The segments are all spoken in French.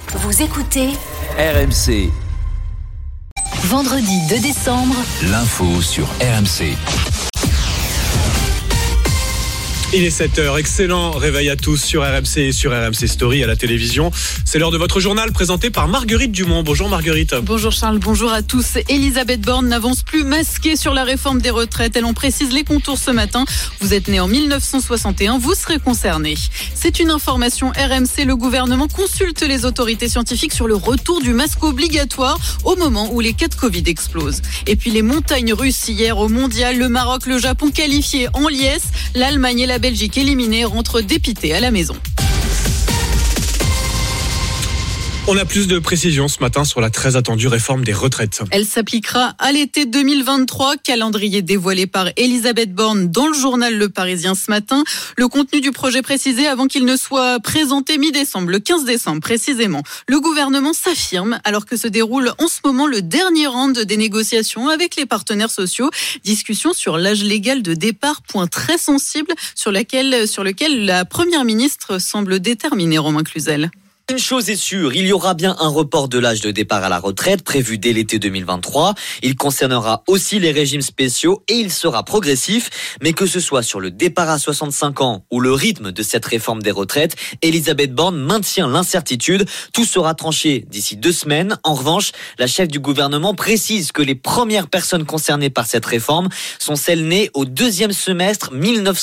Vous écoutez RMC. Vendredi 2 décembre. L'info sur RMC. Il est 7h, excellent réveil à tous sur RMC et sur RMC Story à la télévision. C'est l'heure de votre journal présenté par Marguerite Dumont. Bonjour Marguerite. Bonjour Charles, bonjour à tous. Elisabeth Borne n'avance plus masquée sur la réforme des retraites. Elle en précise les contours ce matin. Vous êtes né en 1961, vous serez concerné. C'est une information RMC. Le gouvernement consulte les autorités scientifiques sur le retour du masque obligatoire au moment où les cas de Covid explosent. Et puis les montagnes russes hier au mondial. Le Maroc, le Japon qualifiés en liesse. L'Allemagne et la Belgique éliminée rentrent dépités à la maison. On a plus de précisions ce matin sur la très attendue réforme des retraites. Elle s'appliquera à l'été 2023, calendrier dévoilé par Elisabeth Borne dans le journal Le Parisien ce matin. Le contenu du projet précisé avant qu'il ne soit présenté mi-décembre, le 15 décembre précisément. Le gouvernement s'affirme alors que se déroule en ce moment le dernier round des négociations avec les partenaires sociaux. Discussion sur l'âge légal de départ, point très sensible sur lequel la Première ministre semble déterminée, Romain Cluzel. Une chose est sûre, il y aura bien un report de l'âge de départ à la retraite prévu dès l'été 2023. Il concernera aussi les régimes spéciaux et il sera progressif. Mais que ce soit sur le départ à 65 ans ou le rythme de cette réforme des retraites, Elisabeth Borne maintient l'incertitude. Tout sera tranché d'ici 2 semaines. En revanche, la chef du gouvernement précise que les premières personnes concernées par cette réforme sont celles nées au 2e semestre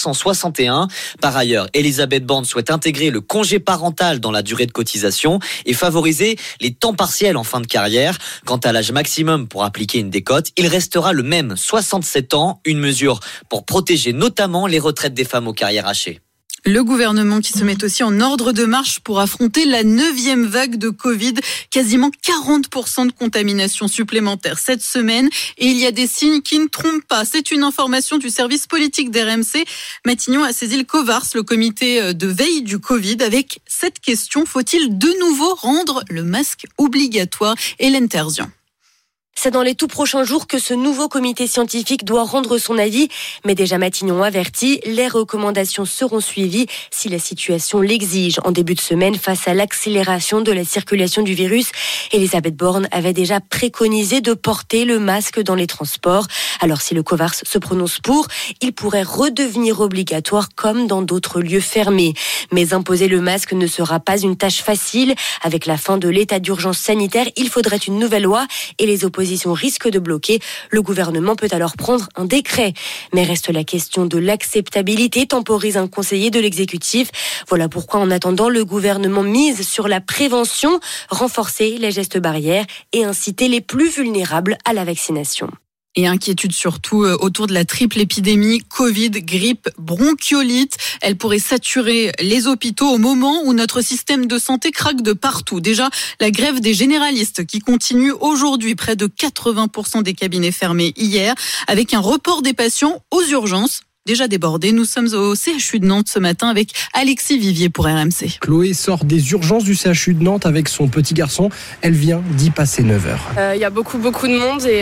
1961. Par ailleurs, Elisabeth Borne souhaite intégrer le congé parental dans la durée de cotisation et favoriser les temps partiels en fin de carrière. Quant à l'âge maximum pour appliquer une décote, il restera le même, 67 ans, une mesure pour protéger notamment les retraites des femmes aux carrières hachées. Le gouvernement qui se met aussi en ordre de marche pour affronter la 9e vague de Covid. Quasiment 40% de contamination supplémentaire cette semaine. Et il y a des signes qui ne trompent pas. C'est une information du service politique d'RMC. Matignon a saisi le COVARS, le comité de veille du Covid, avec cette question. Faut-il de nouveau rendre le masque obligatoire? Hélène Terzian. C'est dans les tout prochains jours que ce nouveau comité scientifique doit rendre son avis. Mais déjà Matignon avertit, les recommandations seront suivies si la situation l'exige. En début de semaine, face à l'accélération de la circulation du virus, Elisabeth Borne avait déjà préconisé de porter le masque dans les transports. Alors si le COVARS se prononce pour, il pourrait redevenir obligatoire comme dans d'autres lieux fermés. Mais imposer le masque ne sera pas une tâche facile. Avec la fin de l'état d'urgence sanitaire, il faudrait une nouvelle loi et les oppositions risque de bloquer. Le gouvernement peut alors prendre un décret. Mais reste la question de l'acceptabilité, temporise un conseiller de l'exécutif. Voilà pourquoi, en attendant, le gouvernement mise sur la prévention, renforcer les gestes barrières et inciter les plus vulnérables à la vaccination. Et inquiétude surtout autour de la triple épidémie Covid, grippe, bronchiolite. Elle pourrait saturer les hôpitaux au moment où notre système de santé craque de partout. Déjà, la grève des généralistes qui continue aujourd'hui, près de 80% des cabinets fermés hier, avec un report des patients aux urgences. Déjà débordé, nous sommes au CHU de Nantes ce matin avec Alexis Vivier pour RMC. Chloé sort des urgences du CHU de Nantes avec son petit garçon. Elle vient d'y passer 9 heures. Il y a beaucoup de monde et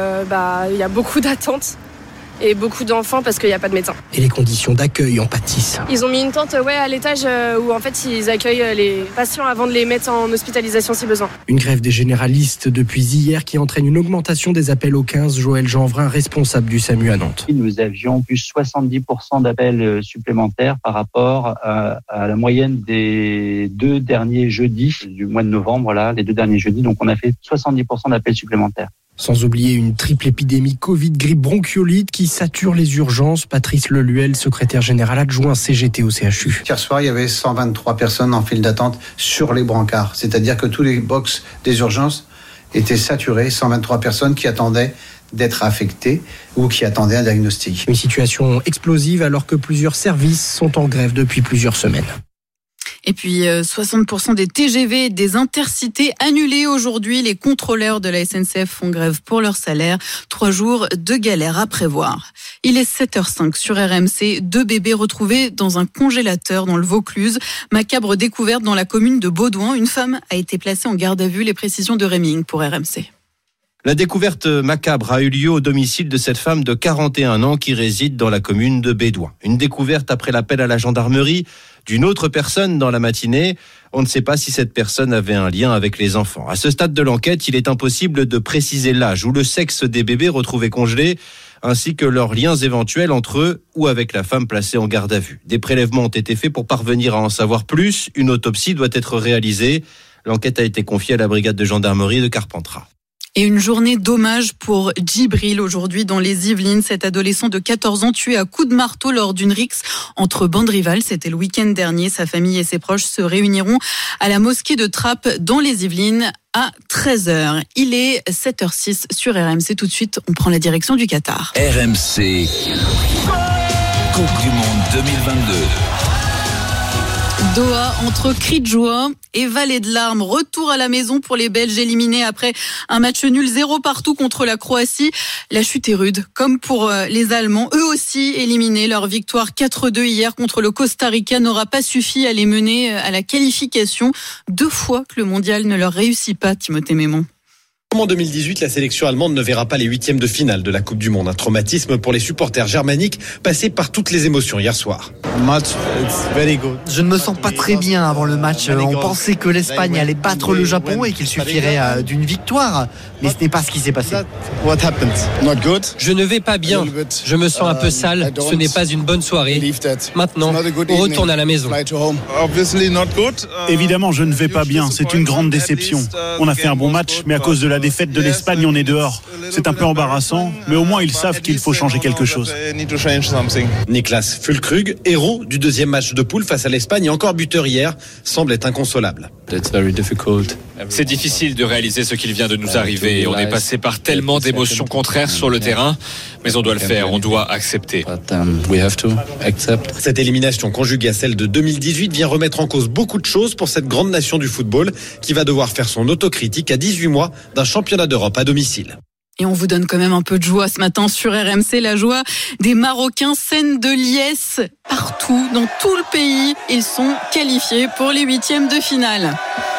il y a beaucoup d'attentes et beaucoup d'enfants parce qu'il n'y a pas de médecin. Et les conditions d'accueil en pâtissent. Ils ont mis une tente à l'étage où en fait ils accueillent les patients avant de les mettre en hospitalisation si besoin. Une grève des généralistes depuis hier qui entraîne une augmentation des appels au 15. Joël Jeanvrin, responsable du SAMU à Nantes. Nous avions plus 70% d'appels supplémentaires par rapport à la moyenne des 2 derniers jeudis du mois de novembre, les 2 derniers jeudis. Donc on a fait 70% d'appels supplémentaires. Sans oublier une triple épidémie Covid, grippe, bronchiolite qui sature les urgences. Patrice Leluel, secrétaire général adjoint CGT au CHU. Hier soir, il y avait 123 personnes en file d'attente sur les brancards. C'est-à-dire que tous les box des urgences étaient saturés. 123 personnes qui attendaient d'être affectées ou qui attendaient un diagnostic. Une situation explosive alors que plusieurs services sont en grève depuis plusieurs semaines. Et puis 60% des TGV et des intercités annulés aujourd'hui. Les contrôleurs de la SNCF font grève pour leur salaire. 3 jours de galère à prévoir. Il est 7h05 sur RMC. 2 bébés retrouvés dans un congélateur dans le Vaucluse. Macabre découverte dans la commune de Baudouin. Une femme a été placée en garde à vue. Les précisions de Réming pour RMC. La découverte macabre a eu lieu au domicile de cette femme de 41 ans qui réside dans la commune de Bédouin. Une découverte après l'appel à la gendarmerie d'une autre personne dans la matinée. On ne sait pas si cette personne avait un lien avec les enfants. À ce stade de l'enquête, il est impossible de préciser l'âge ou le sexe des bébés retrouvés congelés, ainsi que leurs liens éventuels entre eux ou avec la femme placée en garde à vue. Des prélèvements ont été faits pour parvenir à en savoir plus. Une autopsie doit être réalisée. L'enquête a été confiée à la brigade de gendarmerie de Carpentras. Et une journée d'hommage pour Djibril aujourd'hui dans les Yvelines. Cet adolescent de 14 ans tué à coups de marteau lors d'une rixe entre bandes rivales. C'était le week-end dernier. Sa famille et ses proches se réuniront à la mosquée de Trappes dans les Yvelines à 13h. Il est 7h06 sur RMC. Tout de suite, on prend la direction du Qatar. RMC Coupe du Monde 2022. Doha, entre cris de joie et vallée de larmes. Retour à la maison pour les Belges éliminés après un match nul 0 partout contre la Croatie. La chute est rude, comme pour les Allemands. Eux aussi éliminés. Leur victoire 4-2 hier contre le Costa Rica n'aura pas suffi à les mener à la qualification. 2 fois que le mondial ne leur réussit pas, Timothée Mémon. En 2018, la sélection allemande ne verra pas les huitièmes de finale de la Coupe du Monde. Un traumatisme pour les supporters germaniques passés par toutes les émotions hier soir. Je ne me sens pas très bien avant le match. On pensait que l'Espagne allait battre le Japon et qu'il suffirait d'une victoire. Mais ce n'est pas ce qui s'est passé. Je ne vais pas bien. Je me sens un peu sale. Ce n'est pas une bonne soirée. Maintenant, on retourne à la maison. Évidemment, je ne vais pas bien. C'est une grande déception. On a fait un bon match, mais à cause de la défaite de l'Espagne, on est dehors. C'est un peu embarrassant, mais au moins ils savent qu'il faut changer quelque chose. Niklas Füllkrug, héros du deuxième match de poule face à l'Espagne et encore buteur hier, semble être inconsolable. C'est difficile de réaliser ce qu'il vient de nous arriver. On est passé par tellement d'émotions contraires sur le terrain, mais on doit le faire, on doit accepter. Cette élimination conjuguée à celle de 2018 vient remettre en cause beaucoup de choses pour cette grande nation du football qui va devoir faire son autocritique à 18 mois d'un championnat d'Europe à domicile. Et on vous donne quand même un peu de joie ce matin sur RMC, la joie des Marocains, scène de liesse partout, dans tout le pays. Ils sont qualifiés pour les huitièmes de finale.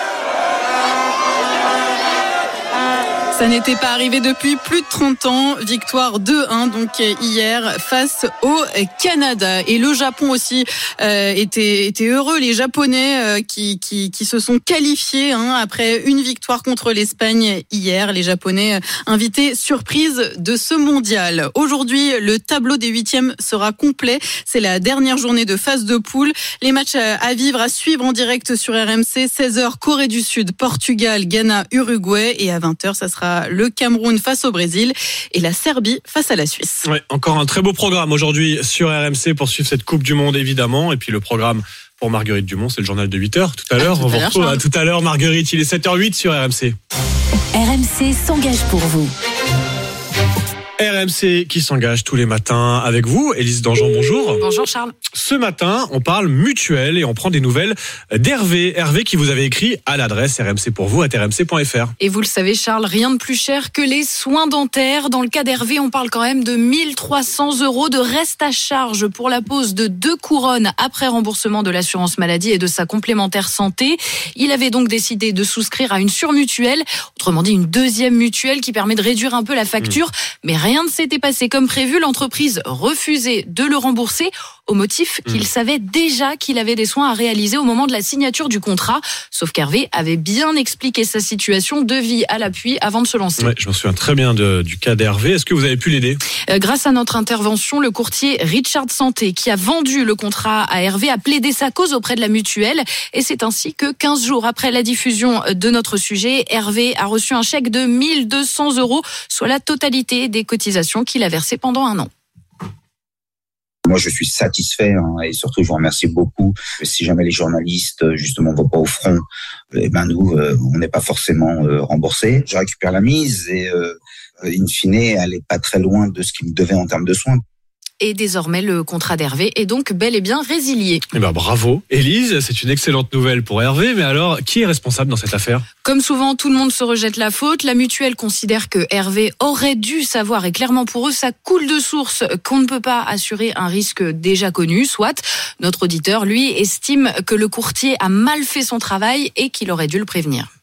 Ça n'était pas arrivé depuis plus de 30 ans. Victoire 2-1 donc hier face au Canada. Et le Japon aussi était heureux. Les Japonais qui se sont qualifiés après une victoire contre l'Espagne hier. Les Japonais invités surprise de ce mondial. Aujourd'hui, le tableau des huitièmes sera complet. C'est la dernière journée de phase de poule. Les matchs à vivre, à suivre en direct sur RMC. 16h, Corée du Sud, Portugal, Ghana, Uruguay. Et à 20h, ça sera le Cameroun face au Brésil et la Serbie face à la Suisse. Ouais, encore un très beau programme aujourd'hui sur RMC pour suivre cette Coupe du Monde évidemment. Et puis le programme pour Marguerite Dumont, c'est le journal de 8h tout à l'heure. On vous retrouve à tout à l'heure Marguerite, il est 7h08 sur RMC. RMC s'engage pour vous. RMC qui s'engage tous les matins avec vous. Élise Dangean, bonjour. Bonjour Charles. Ce matin, on parle mutuelle et on prend des nouvelles d'Hervé. Hervé qui vous avait écrit à l'adresse rmcpourvous@rmc.fr. Et vous le savez Charles, rien de plus cher que les soins dentaires. Dans le cas d'Hervé, on parle quand même de 1 300 € de reste à charge pour la pose de 2 couronnes après remboursement de l'assurance maladie et de sa complémentaire santé. Il avait donc décidé de souscrire à une surmutuelle, autrement dit une deuxième mutuelle qui permet de réduire un peu la facture. Mais rien ne s'était passé comme prévu. L'entreprise refusait de le rembourser au motif qu'il savait déjà qu'il avait des soins à réaliser au moment de la signature du contrat. Sauf qu'Hervé avait bien expliqué sa situation, devis à l'appui avant de se lancer. Ouais, je me souviens très bien du cas d'Hervé. Est-ce que vous avez pu l'aider ? Grâce à notre intervention, le courtier Richard Santé, qui a vendu le contrat à Hervé, a plaidé sa cause auprès de la mutuelle. Et c'est ainsi que 15 jours après la diffusion de notre sujet, Hervé a reçu un chèque de 1 200 €, soit la totalité des cotisations qu'il a versées pendant un an. Moi, je suis satisfait et surtout, je vous remercie beaucoup. Si jamais les journalistes, justement, vont pas au front, nous, on n'est pas forcément remboursés. Je récupère la mise et, in fine, elle n'est pas très loin de ce qu'il me devait en termes de soins. Et désormais, le contrat d'Hervé est donc bel et bien résilié. Eh ben, bravo. Élise, c'est une excellente nouvelle pour Hervé. Mais alors, qui est responsable dans cette affaire ? Comme souvent, tout le monde se rejette la faute. La mutuelle considère que Hervé aurait dû savoir. Et clairement, pour eux, ça coule de source qu'on ne peut pas assurer un risque déjà connu. Soit, notre auditeur, lui, estime que le courtier a mal fait son travail et qu'il aurait dû le prévenir.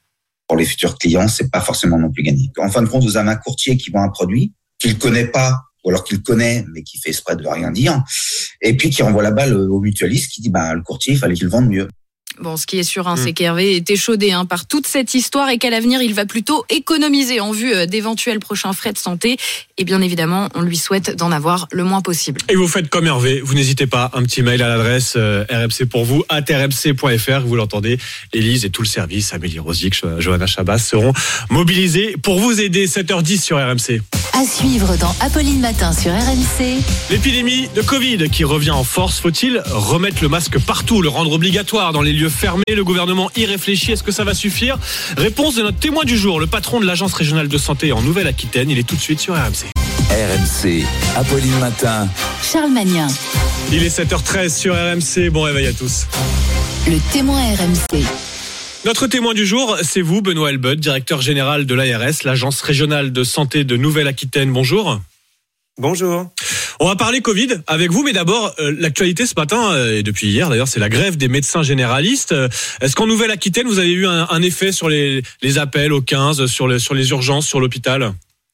Pour les futurs clients, c'est pas forcément non plus gagné. En fin de compte, vous avez un courtier qui vend un produit qu'il connaît pas, ou alors qu'il connaît, mais qui fait exprès de rien dire, et puis qui renvoie la balle au mutualiste qui dit, le courtier, il fallait qu'il vende mieux. Bon, ce qui est sûr, c'est qu'Hervé est échaudé par toute cette histoire et qu'à l'avenir, il va plutôt économiser en vue d'éventuels prochains frais de santé. Et bien évidemment, on lui souhaite d'en avoir le moins possible. Et vous faites comme Hervé, vous n'hésitez pas, un petit mail à l'adresse RMC pour vous, @rmc.fr. Vous l'entendez, Élise et tout le service, Amélie Rosic, Johanna Chabas seront mobilisés pour vous aider. 7h10 sur RMC. À suivre dans Apolline Matin sur RMC. L'épidémie de Covid qui revient en force. Faut-il remettre le masque partout, le rendre obligatoire dans les lieux fermés? Le gouvernement y réfléchit. Est-ce que ça va suffire? Réponse de notre témoin du jour, le patron de l'agence régionale de santé en Nouvelle-Aquitaine. Il est tout de suite sur RMC. RMC, Apolline Matin. Charles Magnin. Il est 7h13 sur RMC. Bon réveil à tous. Le témoin RMC. Notre témoin du jour, c'est vous, Benoît Elbud, directeur général de l'ARS, l'agence régionale de santé de Nouvelle-Aquitaine. Bonjour. Bonjour. On va parler Covid avec vous, mais d'abord, l'actualité ce matin, et depuis hier d'ailleurs, c'est la grève des médecins généralistes. Est-ce qu'en Nouvelle-Aquitaine, vous avez eu un effet sur les appels au 15, sur les urgences, sur l'hôpital ?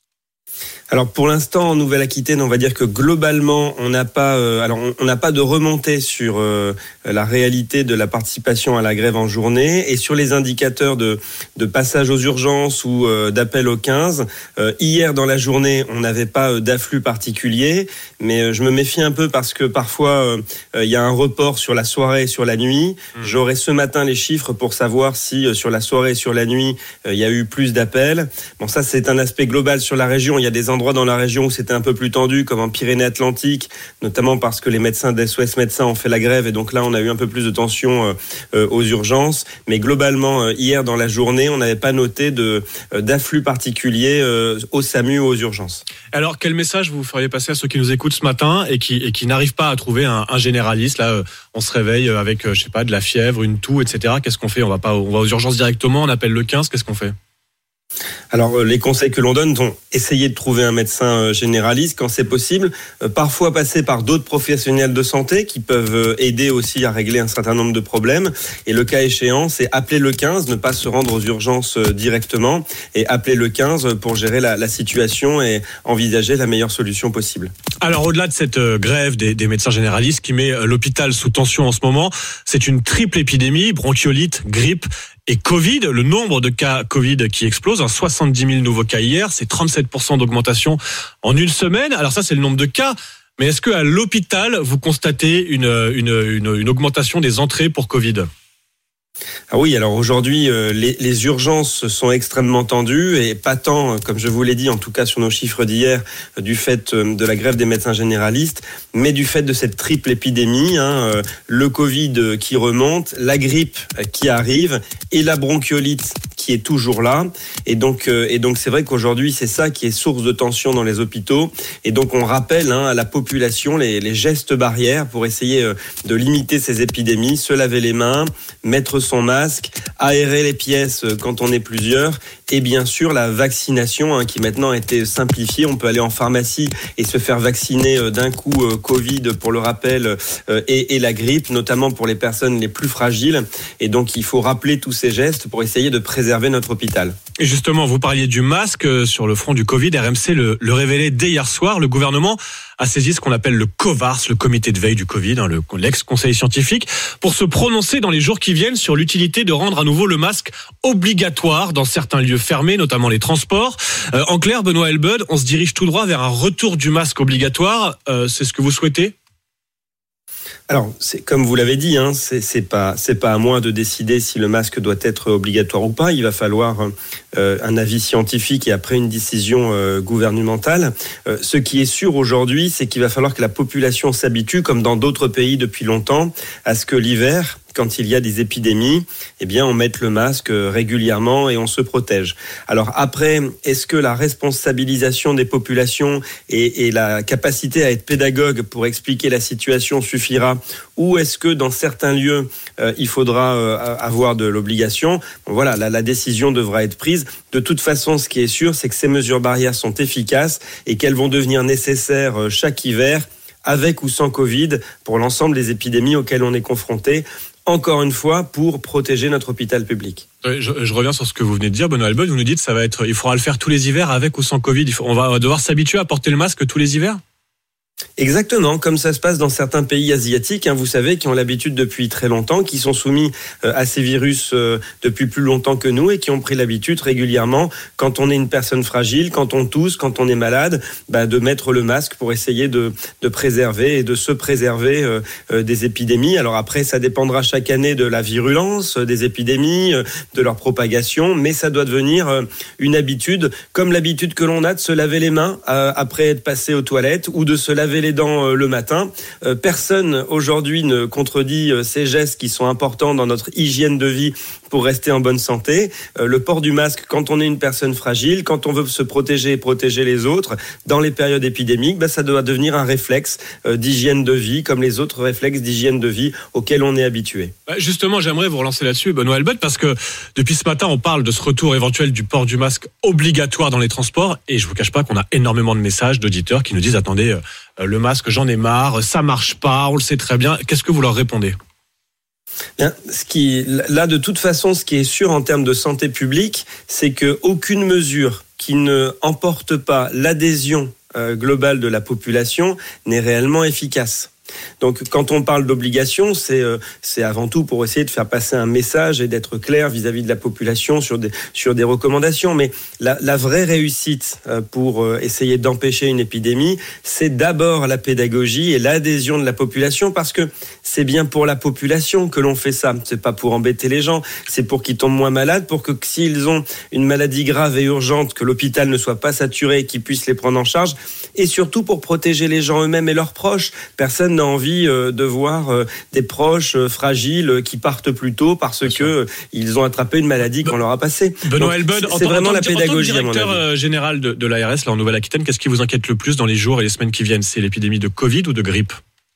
Alors pour l'instant en Nouvelle-Aquitaine, on va dire que globalement on n'a pas de remontée sur la réalité de la participation à la grève en journée et sur les indicateurs de passage aux urgences ou d'appel au 15. Hier dans la journée, on n'avait pas d'afflux particulier, mais je me méfie un peu parce que parfois il y a un report sur la soirée et sur la nuit. J'aurai ce matin les chiffres pour savoir si sur la soirée et sur la nuit il y a eu plus d'appels. Bon, ça c'est un aspect global sur la région. Il y a des endroits dans la région où c'était un peu plus tendu, comme en Pyrénées-Atlantiques, notamment parce que les médecins d'SOS Médecins ont fait la grève et donc là on a eu un peu plus de tension aux urgences. Mais globalement, hier dans la journée, on n'avait pas noté d'afflux particulier au SAMU ou aux urgences. Alors quel message vous feriez passer à ceux qui nous écoutent ce matin et qui n'arrivent pas à trouver un généraliste? Là, on se réveille avec, je sais pas, de la fièvre, une toux, etc. Qu'est-ce qu'on fait? On va aux urgences directement, on appelle le 15, qu'est-ce qu'on fait? Alors, les conseils que l'on donne sont essayer de trouver un médecin généraliste quand c'est possible, parfois passer par d'autres professionnels de santé qui peuvent aider aussi à régler un certain nombre de problèmes. Et le cas échéant, c'est appeler le 15, ne pas se rendre aux urgences directement et appeler le 15 pour gérer la situation et envisager la meilleure solution possible. Alors, au-delà de cette grève des médecins généralistes qui met l'hôpital sous tension en ce moment, c'est une triple épidémie, bronchiolite, grippe et Covid. Le nombre de cas Covid qui explose, 70 000 nouveaux cas hier, c'est 37% d'augmentation en une semaine. Alors ça, c'est le nombre de cas. Mais est-ce qu'à l'hôpital, vous constatez une augmentation des entrées pour Covid ? Ah oui, alors aujourd'hui, les urgences sont extrêmement tendues et pas tant, comme je vous l'ai dit, en tout cas sur nos chiffres d'hier, du fait de la grève des médecins généralistes, mais du fait de cette triple épidémie, le Covid qui remonte, la grippe qui arrive et la bronchiolite qui est toujours là. Et donc c'est vrai qu'aujourd'hui, c'est ça qui est source de tension dans les hôpitaux. Et donc on rappelle à la population les gestes barrières pour essayer de limiter ces épidémies, se laver les mains, mettre son masque, aérer les pièces quand on est plusieurs et bien sûr la vaccination qui maintenant a été simplifiée. On peut aller en pharmacie et se faire vacciner d'un coup Covid pour le rappel et la grippe, notamment pour les personnes les plus fragiles. Et donc il faut rappeler tous ces gestes pour essayer de préserver notre hôpital. Et justement, vous parliez du masque sur le front du Covid. RMC le révélait dès hier soir. Le gouvernement a saisi ce qu'on appelle le COVARS, le comité de veille du Covid, l'ex-conseil scientifique, pour se prononcer dans les jours qui viennent sur l'utilité de rendre à nouveau le masque obligatoire dans certains lieux fermés, notamment les transports. En clair, Benoît Elbud, on se dirige tout droit vers un retour du masque obligatoire. C'est ce que vous souhaitez ? Alors, c'est comme vous l'avez dit, c'est pas à moi de décider si le masque doit être obligatoire ou pas. Il va falloir un avis scientifique et après une décision gouvernementale. Ce qui est sûr aujourd'hui, c'est qu'il va falloir que la population s'habitue, comme dans d'autres pays depuis longtemps, à ce que l'hiver, quand il y a des épidémies, on mette le masque régulièrement et on se protège. Alors après, est-ce que la responsabilisation des populations et la capacité à être pédagogue pour expliquer la situation suffira, ou est-ce que dans certains lieux, il faudra avoir de l'obligation ? Voilà, la décision devra être prise. De toute façon, ce qui est sûr, c'est que ces mesures barrières sont efficaces et qu'elles vont devenir nécessaires chaque hiver, avec ou sans Covid, pour l'ensemble des épidémies auxquelles on est confronté. encore une fois, pour protéger notre hôpital public. Je reviens sur ce que vous venez de dire, Benoît Albert. Vous nous dites il faudra le faire tous les hivers avec ou sans Covid. On va devoir s'habituer à porter le masque tous les hivers ? Exactement, comme ça se passe dans certains pays asiatiques, vous savez, qui ont l'habitude depuis très longtemps, qui sont soumis à ces virus depuis plus longtemps que nous et qui ont pris l'habitude régulièrement, quand on est une personne fragile, quand on tousse, quand on est malade, de mettre le masque pour essayer de préserver et de se préserver des épidémies. Alors après, ça dépendra chaque année de la virulence des épidémies, de leur propagation, mais ça doit devenir une habitude, comme l'habitude que l'on a de se laver les mains après être passé aux toilettes ou de se laver les dents le matin. Personne aujourd'hui ne contredit ces gestes qui sont importants dans notre hygiène de vie pour rester en bonne santé. Le port du masque quand on est une personne fragile, quand on veut se protéger et protéger les autres dans les périodes épidémiques, ça doit devenir un réflexe d'hygiène de vie comme les autres réflexes d'hygiène de vie auxquels on est habitué. Justement, j'aimerais vous relancer là-dessus, Benoît Albert, parce que depuis ce matin, on parle de ce retour éventuel du port du masque obligatoire dans les transports et je vous cache pas qu'on a énormément de messages d'auditeurs qui nous disent attendez, le masque, j'en ai marre, ça marche pas, on le sait très bien. Qu'est-ce que vous leur répondez ? Bien, de toute façon, ce qui est sûr en termes de santé publique, c'est qu'aucune mesure qui ne emporte pas l'adhésion globale de la population n'est réellement efficace. Donc, quand on parle d'obligation, c'est avant tout pour essayer de faire passer un message et d'être clair vis-à-vis de la population sur des recommandations. Mais la vraie réussite pour essayer d'empêcher une épidémie, c'est d'abord la pédagogie et l'adhésion de la population, parce que c'est bien pour la population que l'on fait ça. C'est pas pour embêter les gens, c'est pour qu'ils tombent moins malades, pour que s'ils ont une maladie grave et urgente, que l'hôpital ne soit pas saturé et qu'ils puissent les prendre en charge, et surtout pour protéger les gens eux-mêmes et leurs proches. Personne n'a envie de voir des proches fragiles qui partent plus tôt parce que ils ont attrapé une maladie qu'on leur a passée. Benoît Albert, c'est vraiment la pédagogie. En tant que directeur général de l'ARS là en Nouvelle-Aquitaine, qu'est-ce qui vous inquiète le plus dans les jours et les semaines qui viennent ? C'est l'épidémie de Covid ou de grippe ?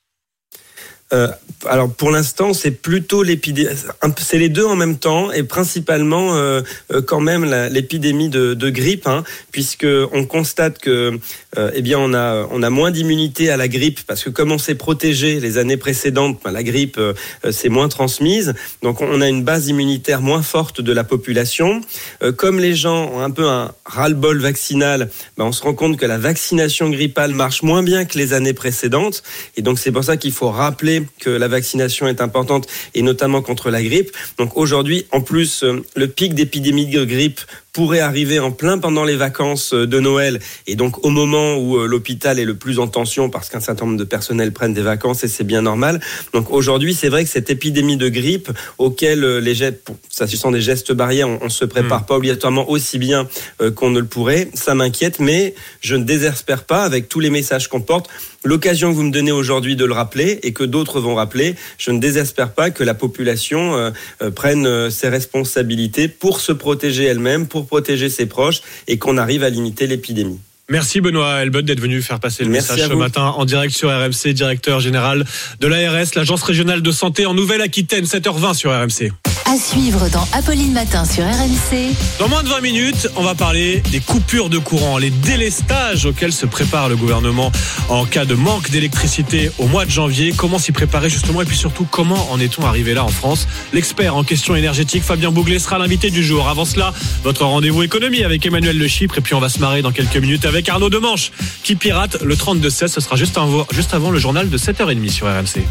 Alors pour l'instant, c'est plutôt l'épidémie, c'est les deux en même temps et principalement quand même l'épidémie de grippe, puisque on constate que on a moins d'immunité à la grippe parce que comme on s'est protégé les années précédentes, la grippe c'est moins transmise, donc on a une base immunitaire moins forte de la population. Comme les gens ont un peu un ras-le-bol vaccinal, on se rend compte que la vaccination grippale marche moins bien que les années précédentes et donc c'est pour ça qu'il faut rappeler que la vaccination est importante et notamment contre la grippe. Donc aujourd'hui, en plus, le pic d'épidémie de grippe pourrait arriver en plein pendant les vacances de Noël et donc au moment où l'hôpital est le plus en tension parce qu'un certain nombre de personnels prennent des vacances et c'est bien normal. Donc aujourd'hui, c'est vrai que cette épidémie de grippe auquel s'agissant des gestes barrières, on se prépare pas obligatoirement aussi bien qu'on ne le pourrait. Ça m'inquiète, mais je ne désespère pas avec tous les messages qu'on porte. L'occasion que vous me donnez aujourd'hui de le rappeler et que d'autres vont rappeler, je ne désespère pas que la population prenne ses responsabilités pour se protéger elle-même, pour protéger ses proches et qu'on arrive à limiter l'épidémie. Merci Benoît Albert d'être venu faire passer le message ce matin en direct sur RMC, directeur général de l'ARS, l'Agence régionale de santé en Nouvelle-Aquitaine, 7h20 sur RMC. À suivre dans Apolline Matin sur RMC. Dans moins de 20 minutes, on va parler des coupures de courant, les délestages auxquels se prépare le gouvernement en cas de manque d'électricité au mois de janvier. Comment s'y préparer justement et puis surtout comment en est-on arrivé là en France ? L'expert en questions énergétiques Fabien Bouglet sera l'invité du jour. Avant cela, votre rendez-vous économie avec Emmanuel Le Chypre et puis on va se marrer dans quelques minutes avec Arnaud Demanche qui pirate le 32-16. Ce sera juste avant le journal de 7h30 sur RMC.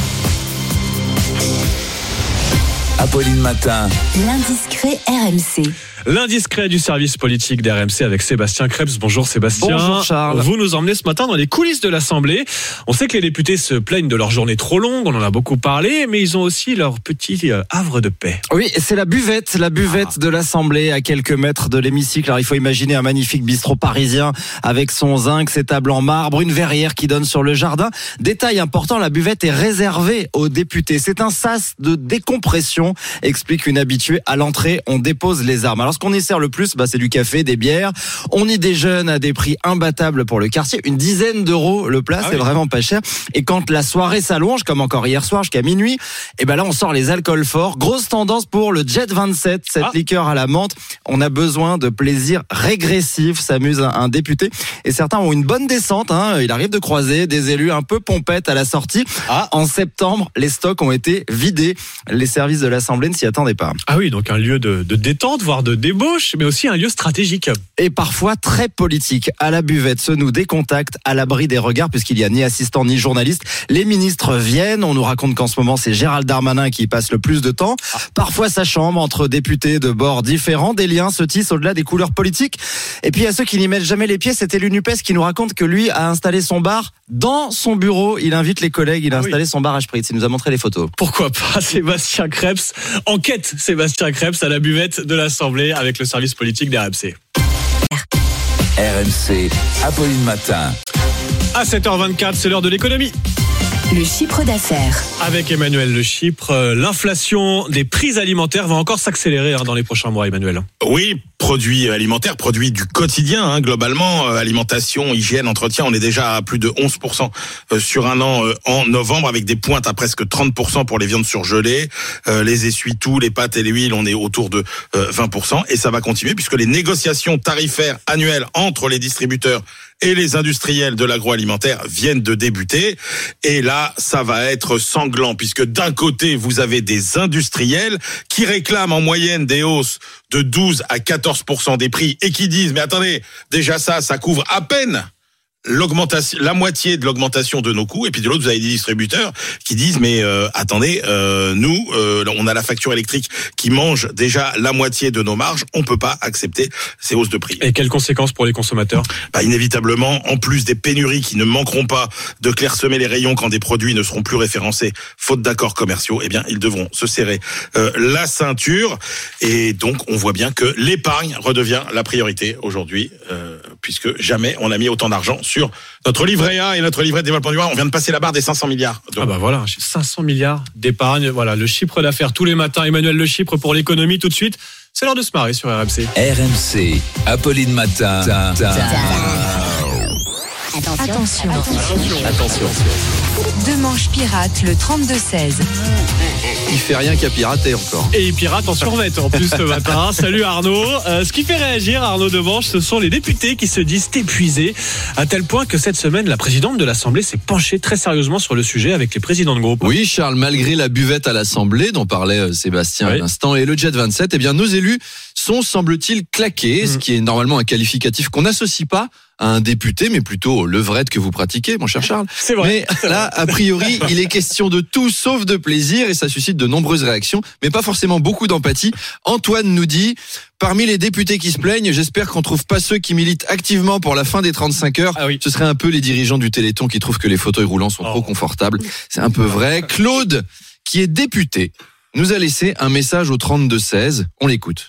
Apolline Matin. L'indiscret RMC. L'indiscret du service politique d'RMC avec Sébastien Krebs. Bonjour Sébastien. Bonjour Charles. Vous nous emmenez ce matin dans les coulisses de l'Assemblée. On sait que les députés se plaignent de leur journée trop longue, on en a beaucoup parlé, mais ils ont aussi leur petit havre de paix. Oui, c'est la buvette de l'Assemblée à quelques mètres de l'hémicycle. Alors il faut imaginer un magnifique bistrot parisien avec son zinc, ses tables en marbre, une verrière qui donne sur le jardin. Détail important, la buvette est réservée aux députés. C'est un sas de décompression, explique une habituée. À l'entrée, on dépose les armes. Alors Ce qu'on y sert le plus, c'est du café, des bières. On y déjeune à des prix imbattables pour le quartier. 10 € le plat, c'est vraiment pas cher. Et quand la soirée s'allonge, comme encore hier soir jusqu'à minuit, là on sort les alcools forts. Grosse tendance pour le Jet 27, cette liqueur à la menthe. On a besoin de plaisir régressif, s'amuse un député. Et certains ont une bonne descente. Il arrive de croiser des élus un peu pompettes à la sortie. En septembre, les stocks ont été vidés. Les services de l'Assemblée ne s'y attendaient pas. Ah oui, donc un lieu de détente, voire de débauche, mais aussi un lieu stratégique. Et parfois très politique. À la buvette se nouent des contacts à l'abri des regards, puisqu'il n'y a ni assistant ni journaliste. Les ministres viennent. On nous raconte qu'en ce moment, c'est Gérald Darmanin qui y passe le plus de temps. Parfois, sa chambre entre députés de bords différents. Des liens se tissent au-delà des couleurs politiques. Et puis, à ceux qui n'y mettent jamais les pieds, c'était l'UNUPES qui nous raconte que lui a installé son bar dans son bureau. Il invite les collègues. Il a installé son bar à Spritz. Il nous a montré les photos. Pourquoi pas Sébastien Krebs. Enquête Sébastien Krebs à la buvette de l'Assemblée avec le service politique d'RMC. RMC, Apolline Matin. À 7h24, c'est l'heure de l'économie. Le chiffre d'affaires. Avec Emmanuel Le Chypre, l'inflation des prix alimentaires va encore s'accélérer dans les prochains mois, Emmanuel. Oui, produits alimentaires, produits du quotidien, globalement, alimentation, hygiène, entretien, on est déjà à plus de 11% sur un an en novembre, avec des pointes à presque 30% pour les viandes surgelées, les essuie-tout, les pâtes et l'huile, on est autour de 20%, et ça va continuer puisque les négociations tarifaires annuelles entre les distributeurs et les industriels de l'agroalimentaire viennent de débuter. Et là, ça va être sanglant, puisque d'un côté, vous avez des industriels qui réclament en moyenne des hausses de 12 à 14% des prix et qui disent, mais attendez, déjà ça couvre à peine l'augmentation, la moitié de l'augmentation de nos coûts. Et puis de l'autre, vous avez des distributeurs qui disent, mais attendez, nous, on a la facture électrique qui mange déjà la moitié de nos marges. On peut pas accepter ces hausses de prix. Et quelles conséquences pour les consommateurs ? Inévitablement, en plus des pénuries qui ne manqueront pas de clairsemer les rayons quand des produits ne seront plus référencés, faute d'accords commerciaux, ils devront se serrer la ceinture. Et donc, on voit bien que l'épargne redevient la priorité aujourd'hui, puisque jamais on a mis autant d'argent sur notre livret A et notre livret de développement durable. On vient de passer la barre des 500 milliards. Voilà, 500 milliards d'épargne. Voilà, le chiffre d'affaires tous les matins. Emmanuel Le Chypre pour l'économie tout de suite. C'est l'heure de se marrer sur RMC. RMC, Apolline Matin. Attention. Deux manches pirates, le 32-16. Il fait rien qu'à pirater encore. Et il pirate en survette en plus ce matin. Salut Arnaud. Ce qui fait réagir Arnaud Demanche, ce sont les députés qui se disent épuisés, à tel point que cette semaine, la présidente de l'Assemblée s'est penchée très sérieusement sur le sujet avec les présidents de groupe. Oui, Charles, malgré la buvette à l'Assemblée dont parlait Sébastien à l'instant et le Jet 27, nos élus sont, semble-t-il, claqués, ce qui est normalement un qualificatif qu'on n'associe pas à un député, mais plutôt levrette que vous pratiquez, mon cher Charles. C'est vrai. Mais là, a priori, il est question de tout sauf de plaisir et ça suscite de nombreuses réactions, mais pas forcément beaucoup d'empathie. Antoine nous dit, parmi les députés qui se plaignent, j'espère qu'on trouve pas ceux qui militent activement pour la fin des 35 heures. Ce serait un peu les dirigeants du Téléthon qui trouvent que les fauteuils roulants sont trop confortables. C'est un peu vrai. Claude, qui est député, nous a laissé un message au 32-16. On l'écoute.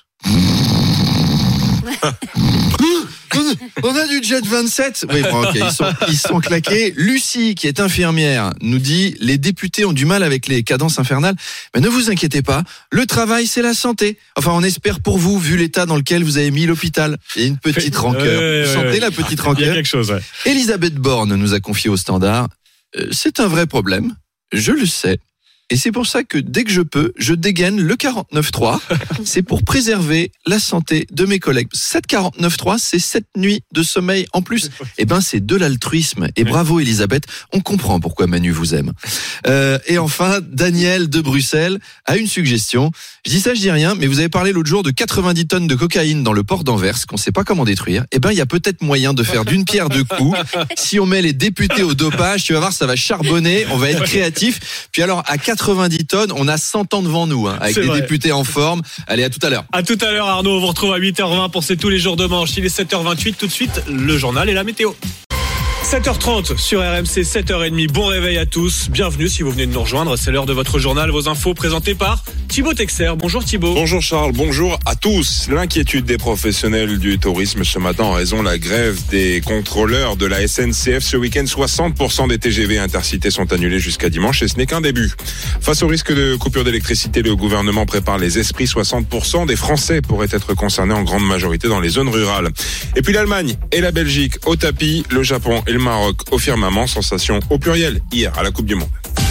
On a du Jet 27. Oui, bon, ok, ils sont claqués. Lucie, qui est infirmière, nous dit les députés ont du mal avec les cadences infernales. Mais ne vous inquiétez pas, le travail, c'est la santé. Enfin, on espère pour vous, vu l'état dans lequel vous avez mis l'hôpital. Il y a une petite rancœur. Vous sentez la petite rancœur ? Il y a quelque chose, ouais. Elisabeth Borne nous a confié au Standard. C'est un vrai problème, je le sais. Et c'est pour ça que dès que je peux, je dégaine le 49.3. C'est pour préserver la santé de mes collègues. 7,49.3, c'est 7 nuits de sommeil en plus. C'est de l'altruisme. Et bravo Elisabeth, on comprend pourquoi Manu vous aime. Et enfin, Daniel de Bruxelles a une suggestion. Je dis ça, je dis rien, mais vous avez parlé l'autre jour de 90 tonnes de cocaïne dans le port d'Anvers qu'on sait pas comment détruire. Il y a peut-être moyen de faire d'une pierre deux coups. Si on met les députés au dopage, tu vas voir, ça va charbonner, on va être créatif. Puis alors, à 90 tonnes, on a 100 ans devant nous, avec des députés en forme. Allez, à tout à l'heure. À tout à l'heure, Arnaud. On vous retrouve à 8h20 pour C'est tous les jours de manche. Il est 7h28. Tout de suite, le journal et la météo. 7h30 sur RMC, 7h30. Bon réveil à tous. Bienvenue si vous venez de nous rejoindre. C'est l'heure de votre journal. Vos infos présentées par Thibaut Texer. Bonjour Thibaut. Bonjour Charles, bonjour à tous. L'inquiétude des professionnels du tourisme ce matin en raison de la grève des contrôleurs de la SNCF. Ce week-end, 60% des TGV intercités sont annulés jusqu'à dimanche et ce n'est qu'un début. Face au risque de coupure d'électricité, le gouvernement prépare les esprits. 60% des Français pourraient être concernés en grande majorité dans les zones rurales. Et puis l'Allemagne et la Belgique au tapis, le Japon et le Maroc au firmament, sensation au pluriel hier à la Coupe du Monde.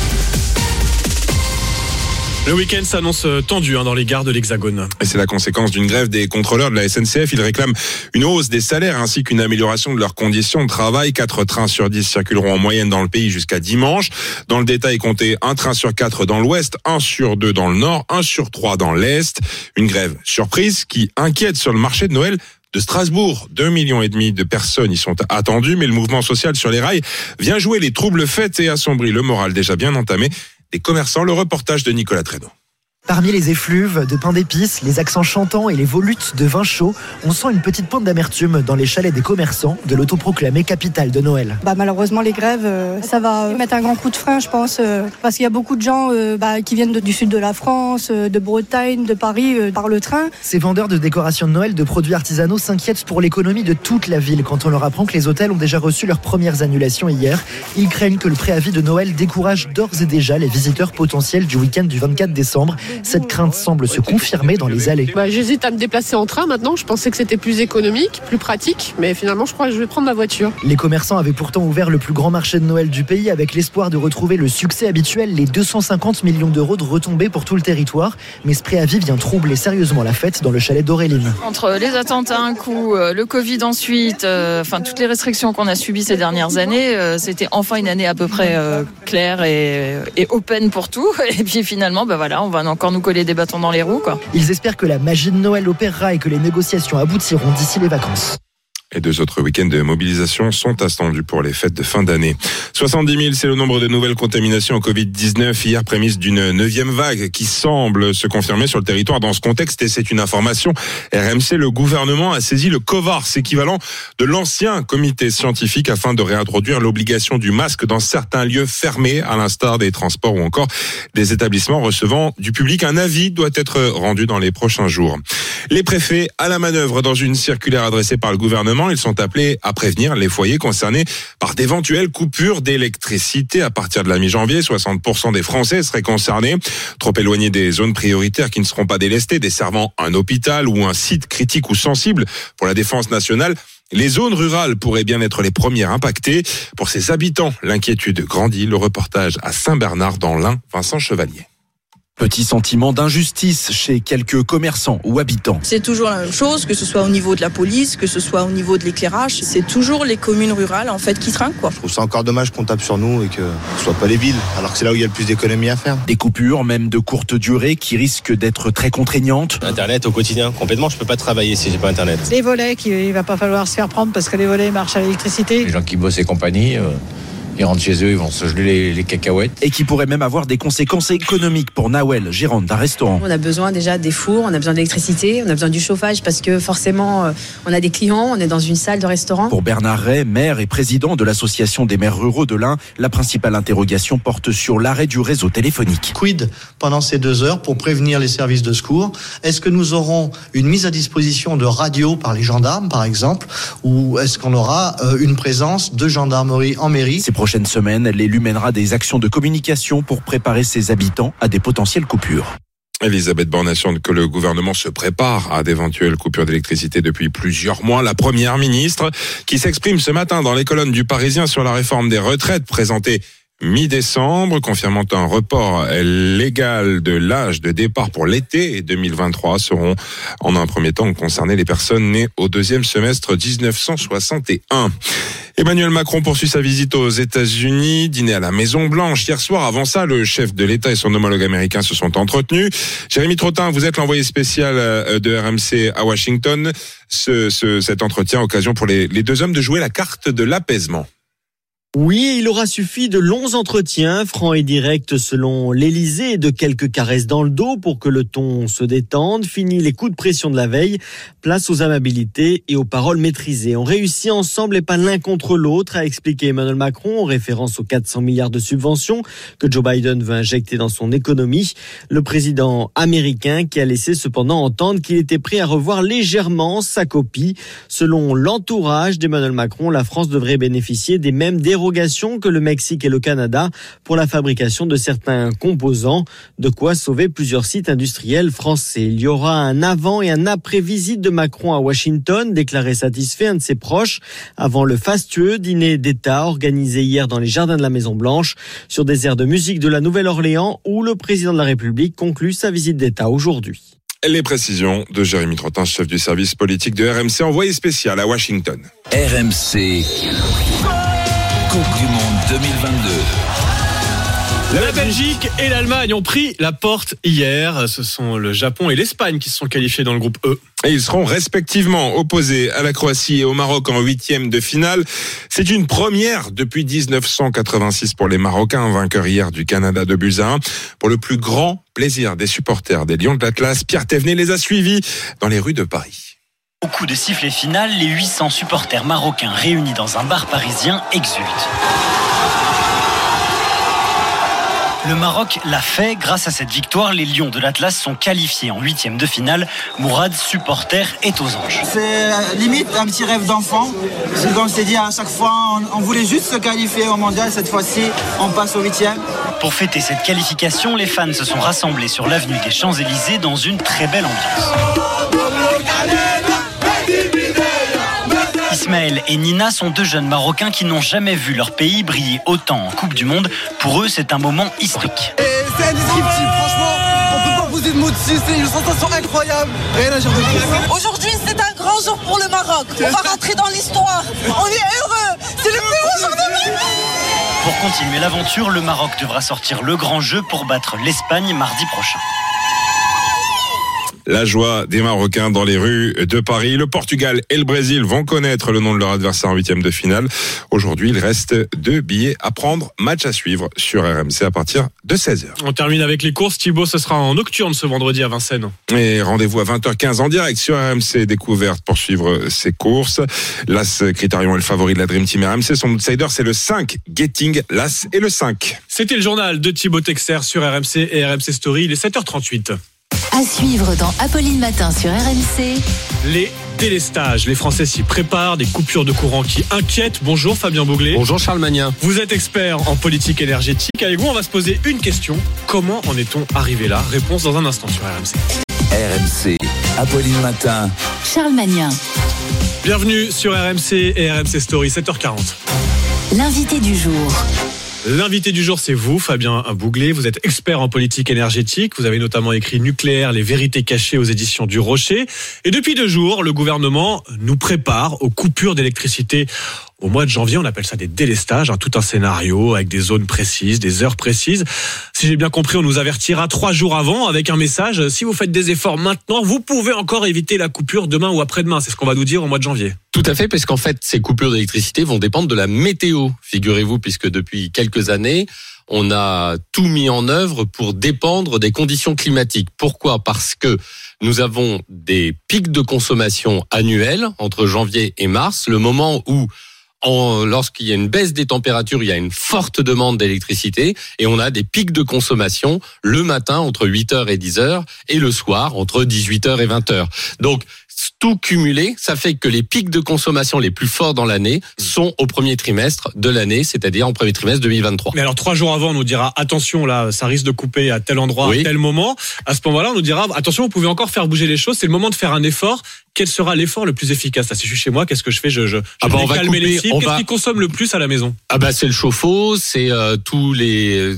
Le week-end s'annonce tendu dans les gares de l'Hexagone. Et c'est la conséquence d'une grève des contrôleurs de la SNCF. Ils réclament une hausse des salaires ainsi qu'une amélioration de leurs conditions de travail. 4 trains sur 10 circuleront en moyenne dans le pays jusqu'à dimanche. Dans le détail, comptez 1 train sur 4 dans l'ouest, 1 sur 2 dans le nord, 1 sur 3 dans l'est. Une grève surprise qui inquiète sur le marché de Noël de Strasbourg. 2,5 millions de personnes y sont attendues, mais le mouvement social sur les rails vient jouer les troubles fêtes et assombrit le moral déjà bien entamé des commerçants. Le reportage de Nicolas Trénaud. Parmi les effluves de pain d'épices, les accents chantants et les volutes de vin chaud, on sent une petite pointe d'amertume dans les chalets des commerçants de l'autoproclamée capitale de Noël. Malheureusement, les grèves, ça va mettre un grand coup de frein, je pense, parce qu'il y a beaucoup de gens qui viennent du sud de la France, de Bretagne, de Paris, par le train. Ces vendeurs de décorations de Noël de produits artisanaux s'inquiètent pour l'économie de toute la ville quand on leur apprend que les hôtels ont déjà reçu leurs premières annulations hier. Ils craignent que le préavis de Noël décourage d'ores et déjà les visiteurs potentiels du week-end du 24 décembre. Cette crainte semble se confirmer dans les allées. J'hésite à me déplacer en train maintenant. Je pensais que c'était plus économique, plus pratique, mais finalement je crois que je vais prendre ma voiture. Les commerçants avaient pourtant ouvert le plus grand marché de Noël du pays avec l'espoir de retrouver le succès habituel, les 250 millions d'euros de retombées pour tout le territoire. Mais ce préavis vient troubler sérieusement la fête dans le chalet d'Auréline. Entre les attentats un coup, le Covid ensuite, toutes les restrictions qu'on a subies ces dernières années, c'était enfin une année à peu près claire et open pour tout. Et puis finalement, on va encore nous coller des bâtons dans les roues, quoi. Ils espèrent que la magie de Noël opérera et que les négociations aboutiront d'ici les vacances. Et 2 autres week-ends de mobilisation sont attendus pour les fêtes de fin d'année. 70 000, c'est le nombre de nouvelles contaminations au Covid-19 hier, prémisse d'une 9e vague qui semble se confirmer sur le territoire. Dans ce contexte, et c'est une information, RMC, le gouvernement a saisi le COVARS, équivalent de l'ancien comité scientifique, afin de réintroduire l'obligation du masque dans certains lieux fermés, à l'instar des transports ou encore des établissements recevant du public. Un avis doit être rendu dans les prochains jours. Les préfets à la manœuvre dans une circulaire adressée par le gouvernement. Ils sont appelés à prévenir les foyers concernés par d'éventuelles coupures d'électricité. À partir de la mi-janvier, 60% des Français seraient concernés. Trop éloignés des zones prioritaires qui ne seront pas délestées, desservant un hôpital ou un site critique ou sensible pour la défense nationale, les zones rurales pourraient bien être les premières impactées. Pour ces habitants, l'inquiétude grandit. Le reportage à Saint-Bernard dans l'Ain, Vincent Chevalier. Petit sentiment d'injustice chez quelques commerçants ou habitants. C'est toujours la même chose, que ce soit au niveau de la police, que ce soit au niveau de l'éclairage. C'est toujours les communes rurales qui trinquent, quoi. Je trouve ça encore dommage qu'on tape sur nous et que ce soit pas les villes, alors que c'est là où il y a le plus d'économies à faire. Des coupures, même de courte durée, qui risquent d'être très contraignantes. Internet au quotidien, complètement, je peux pas travailler si j'ai pas Internet. Les volets, il va pas falloir se faire prendre parce que les volets marchent à l'électricité. Les gens qui bossent et compagnie... Ils rentrent chez eux, ils vont se geler les cacahuètes. Et qui pourrait même avoir des conséquences économiques pour Nawel, gérante d'un restaurant. On a besoin déjà des fours, on a besoin d'électricité, on a besoin du chauffage parce que forcément on a des clients, on est dans une salle de restaurant. Pour Bernard Ray, maire et président de l'association des maires ruraux de l'Ain, la principale interrogation porte sur l'arrêt du réseau téléphonique. Quid pendant ces 2 heures pour prévenir les services de secours? Est-ce que nous aurons une mise à disposition de radio par les gendarmes par exemple, ou est-ce qu'on aura une présence de gendarmerie en mairie? Ces prochaines semaines, l'élu mènera des actions de communication pour préparer ses habitants à des potentielles coupures. Elisabeth Borne assure que le gouvernement se prépare à d'éventuelles coupures d'électricité depuis plusieurs mois. La première ministre qui s'exprime ce matin dans les colonnes du Parisien sur la réforme des retraites présentée mi-décembre, confirmant un report légal de l'âge de départ pour l'été 2023. Seront en un premier temps concernées les personnes nées au 2e semestre 1961. Emmanuel Macron poursuit sa visite aux États-Unis, dîner à la Maison-Blanche hier soir. Avant ça, le chef de l'État et son homologue américain se sont entretenus. Jérémy Trottin, vous êtes l'envoyé spécial de RMC à Washington. Cet entretien, occasion pour les 2 hommes de jouer la carte de l'apaisement. Oui, il aura suffi de longs entretiens, francs et directs selon l'Élysée, et de quelques caresses dans le dos pour que le ton se détende. Fini les coups de pression de la veille, place aux amabilités et aux paroles maîtrisées. On réussit ensemble et pas l'un contre l'autre, a expliqué Emmanuel Macron en référence aux 400 milliards de subventions que Joe Biden veut injecter dans son économie. Le président américain qui a laissé cependant entendre qu'il était prêt à revoir légèrement sa copie. Selon l'entourage d'Emmanuel Macron, la France devrait bénéficier des mêmes dérogations que le Mexique et le Canada pour la fabrication de certains composants, de quoi sauver plusieurs sites industriels français. Il y aura un avant et un après visite de Macron à Washington, déclaré satisfait un de ses proches, avant le fastueux dîner d'État organisé hier dans les jardins de la Maison-Blanche, sur des airs de musique de la Nouvelle-Orléans, où le président de la République conclut sa visite d'État aujourd'hui. Les précisions de Jérémy Trottin, chef du service politique de RMC, envoyé spécial à Washington. RMC, Coupe du Monde 2022. La Belgique et l'Allemagne ont pris la porte hier. Ce sont le Japon et l'Espagne qui se sont qualifiés dans le groupe E. Et ils seront respectivement opposés à la Croatie et au Maroc en 8e de finale. C'est une première depuis 1986 pour les Marocains, vainqueurs hier du Canada 2-1. Pour le plus grand plaisir des supporters des Lions de l'Atlas, Pierre Thévenet les a suivis dans les rues de Paris. Au coup de sifflet final, les 800 supporters marocains réunis dans un bar parisien exultent. Le Maroc l'a fait. Grâce à cette victoire, les Lions de l'Atlas sont qualifiés en 8e de finale. Mourad, supporter, est aux anges. C'est limite un petit rêve d'enfant. C'est comme c'est dit à chaque fois, on voulait juste se qualifier au mondial. Cette fois-ci, on passe au 8e. Pour fêter cette qualification, les fans se sont rassemblés sur l'avenue des Champs-Élysées dans une très belle ambiance. Ismaël et Nina sont deux jeunes Marocains qui n'ont jamais vu leur pays briller autant en Coupe du Monde. Pour eux, c'est un moment historique. Et c'est indescriptible, franchement, on peut pas poser de mots dessus, c'est une sensation incroyable. Rien à dire de plus. Aujourd'hui, c'est un grand jour pour le Maroc. On va rentrer dans l'histoire. On est heureux. C'est le plus beau jour de ma vie. Pour continuer l'aventure, le Maroc devra sortir le grand jeu pour battre l'Espagne mardi prochain. La joie des Marocains dans les rues de Paris. Le Portugal et le Brésil vont connaître le nom de leur adversaire en 8e de finale. Aujourd'hui, il reste 2 billets à prendre. Match à suivre sur RMC à partir de 16h. On termine avec les courses. Thibaut, ce sera en nocturne ce vendredi à Vincennes. Et rendez-vous à 20h15 en direct sur RMC Découverte pour suivre ces courses. L'As Critérium est le favori de la Dream Team RMC. Son outsider, c'est le 5. Getting l'As et le 5. C'était le journal de Thibaut Texer sur RMC et RMC Story. Il est 7h38. À suivre dans Apolline Matin sur RMC. Les délestages. Les Français s'y préparent. Des coupures de courant qui inquiètent. Bonjour Fabien Bouglet. Bonjour Charles Magnin. Vous êtes expert en politique énergétique. Avec vous, on va se poser une question. Comment en est-on arrivé là? Réponse dans un instant sur RMC. RMC, Apolline Matin. Charles Magnin. Bienvenue sur RMC et RMC Story, 7h40. L'invité du jour. L'invité du jour, c'est vous, Fabien Bouglet. Vous êtes expert en politique énergétique. Vous avez notamment écrit Nucléaire, les vérités cachées aux éditions du Rocher. Et depuis 2 jours, le gouvernement nous prépare aux coupures d'électricité. Au mois de janvier, on appelle ça des délestages, tout un scénario avec des zones précises, des heures précises. Si j'ai bien compris, on nous avertira 3 jours avant avec un message. Si vous faites des efforts maintenant, vous pouvez encore éviter la coupure demain ou après-demain. C'est ce qu'on va nous dire au mois de janvier. Tout à fait, parce qu'en fait, ces coupures d'électricité vont dépendre de la météo, figurez-vous, puisque depuis quelques années, on a tout mis en œuvre pour dépendre des conditions climatiques. Pourquoi ? Parce que nous avons des pics de consommation annuels entre janvier et mars, le moment où lorsqu'il y a une baisse des températures, il y a une forte demande d'électricité et on a des pics de consommation le matin entre 8h et 10h et le soir entre 18h et 20h. Donc, tout cumulé, ça fait que les pics de consommation les plus forts dans l'année sont au premier trimestre de l'année, c'est-à-dire en premier trimestre 2023. Mais alors 3 jours avant, on nous dira attention là, ça risque de couper à tel endroit, à tel moment. À ce moment-là, on nous dira attention, vous pouvez encore faire bouger les choses, c'est le moment de faire un effort. Quel sera l'effort le plus efficace? Si je suis chez moi, qu'est-ce que je fais? Je vais calmer les cibles. Qu'est-ce qui consomme le plus à la maison? C'est le chauffe-eau, c'est tous les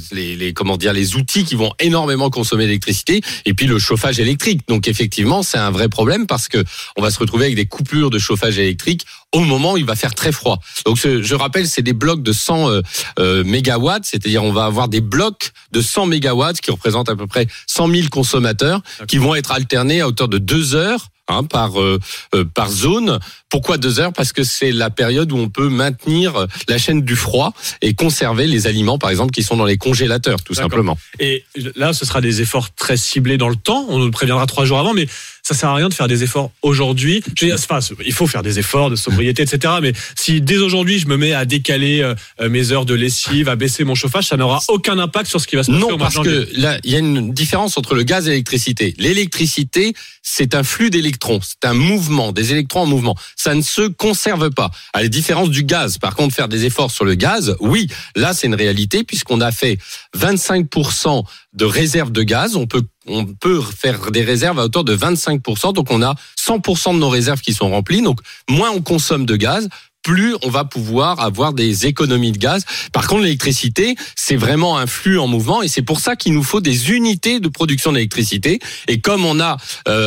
outils qui vont énormément consommer l'électricité, et puis le chauffage électrique. Donc effectivement, c'est un vrai problème parce que on va se retrouver avec des coupures de chauffage électrique au moment où il va faire très froid. Donc je rappelle, c'est des blocs de 100 mégawatts, c'est-à-dire on va avoir des blocs de 100 mégawatts qui représentent à peu près 100 000 consommateurs qui vont être alternés à hauteur de 2 heures par zone. Pourquoi 2 heures? Parce que c'est la période où on peut maintenir la chaîne du froid et conserver les aliments, par exemple, qui sont dans les congélateurs, tout simplement. Et là, ce sera des efforts très ciblés dans le temps. On nous préviendra 3 jours avant, mais ça sert à rien de faire des efforts aujourd'hui. Il faut faire des efforts de sobriété, etc. Mais si dès aujourd'hui, je me mets à décaler mes heures de lessive, à baisser mon chauffage, ça n'aura aucun impact sur ce qui va se passer au mois de janvier. Non, parce que là, il y a une différence entre le gaz et l'électricité. L'électricité, c'est un flux d'électrons, c'est un mouvement, des électrons en mouvement. Ça ne se conserve pas. À la différence du gaz, par contre, faire des efforts sur le gaz, oui, là, c'est une réalité puisqu'on a fait 25% de réserve de gaz. On peut faire des réserves à hauteur de 25%. Donc, on a 100% de nos réserves qui sont remplies. Donc, moins on consomme de gaz, plus on va pouvoir avoir des économies de gaz. Par contre, l'électricité, c'est vraiment un flux en mouvement et c'est pour ça qu'il nous faut des unités de production d'électricité. Et comme on a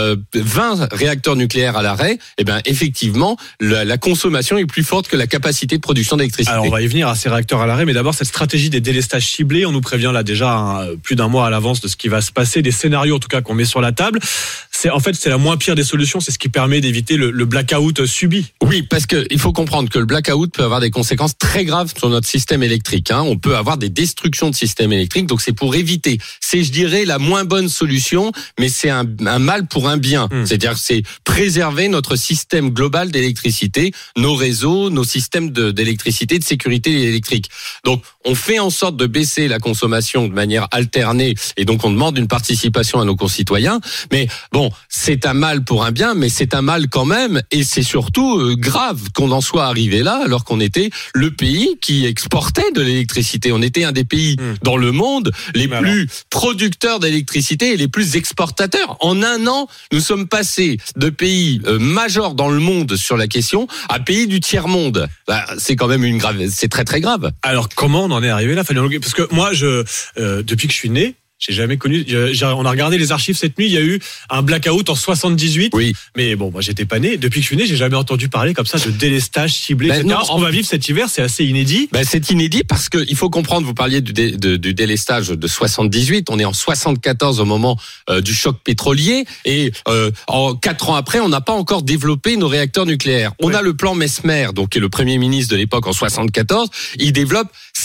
20 réacteurs nucléaires à l'arrêt, eh ben effectivement, la consommation est plus forte que la capacité de production d'électricité. Alors, on va y venir à ces réacteurs à l'arrêt, mais d'abord, cette stratégie des délestages ciblés, on nous prévient là déjà plus d'1 mois à l'avance de ce qui va se passer, des scénarios en tout cas qu'on met sur la table. C'est la moins pire des solutions, c'est ce qui permet d'éviter le blackout subi. Oui, parce que il faut comprendre que le blackout peut avoir des conséquences très graves sur notre système électrique. On peut avoir des destructions de système électrique, donc c'est pour éviter. C'est, je dirais, la moins bonne solution, mais c'est un mal pour un bien. C'est-à-dire que c'est préserver notre système global d'électricité, nos réseaux, nos systèmes d'électricité, de sécurité électrique. Donc, on fait en sorte de baisser la consommation de manière alternée, et donc on demande une participation à nos concitoyens. Mais bon, c'est un mal pour un bien, mais c'est un mal quand même, et c'est surtout grave qu'on en soit arrivé là, alors qu'on était le pays qui exportait de l'électricité. On était un des pays dans le monde les plus producteurs d'électricité et les plus exportateurs. En 1 an, nous sommes passés de pays majeurs dans le monde sur la question à pays du tiers-monde. C'est quand même c'est très très grave. Alors comment on en est arrivé là? Parce que moi, depuis que je suis né, j'ai jamais connu. On a regardé les archives cette nuit. Il y a eu un blackout en 78. Oui. Mais bon, moi j'étais pas né. Depuis que je suis né, j'ai jamais entendu parler comme ça de délestage ciblé. etc. Non, ce qu'on va vivre cet hiver, c'est assez inédit. C'est inédit parce que il faut comprendre. Vous parliez du délestage de 78. On est en 74 au moment du choc pétrolier et 4 ans après, on n'a pas encore développé nos réacteurs nucléaires. On a le plan Messmer, donc qui est le premier ministre de l'époque en 74. Il développe